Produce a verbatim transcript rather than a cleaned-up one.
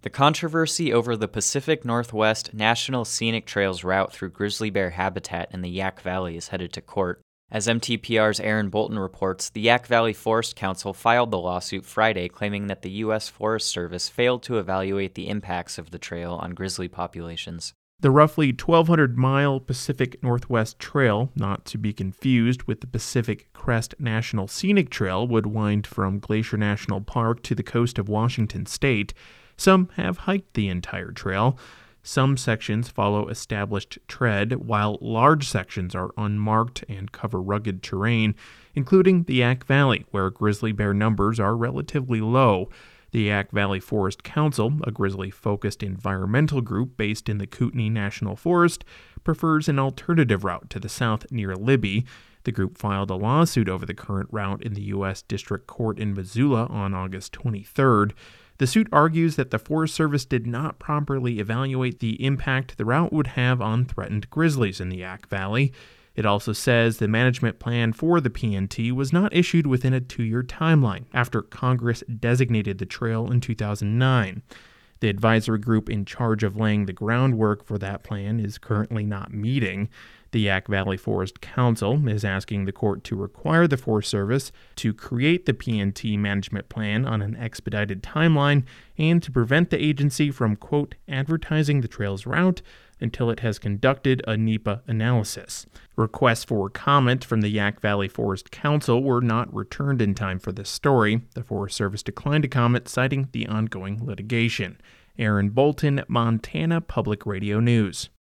The controversy over the Pacific Northwest National Scenic Trails route through grizzly bear habitat in the Yak Valley is headed to court. As M T P R's Aaron Bolton reports, the Yak Valley Forest Council filed the lawsuit Friday claiming that the U S Forest Service failed to evaluate the impacts of the trail on grizzly populations. The roughly twelve hundred mile Pacific Northwest Trail, not to be confused with the Pacific Crest National Scenic Trail, would wind from Glacier National Park to the coast of Washington State. Some have hiked the entire trail. Some sections follow established tread, while large sections are unmarked and cover rugged terrain, including the Yak Valley, where grizzly bear numbers are relatively low. The Yak Valley Forest Council, a grizzly-focused environmental group based in the Kootenai National Forest, prefers an alternative route to the south near Libby. The group filed a lawsuit over the current route in the U S District Court in Missoula on August twenty-third. The suit argues that the Forest Service did not properly evaluate the impact the route would have on threatened grizzlies in the Yak Valley. It also says the management plan for the P N T was not issued within a two-year timeline after Congress designated the trail in two thousand nine. The advisory group in charge of laying the groundwork for that plan is currently not meeting. The Yak Valley Forest Council is asking the court to require the Forest Service to create the P N T management plan on an expedited timeline and to prevent the agency from, quote, advertising the trail's route until it has conducted a NEPA analysis. Requests for comment from the Yak Valley Forest Council were not returned in time for this story. The Forest Service declined to comment, citing the ongoing litigation. Aaron Bolton, Montana Public Radio News.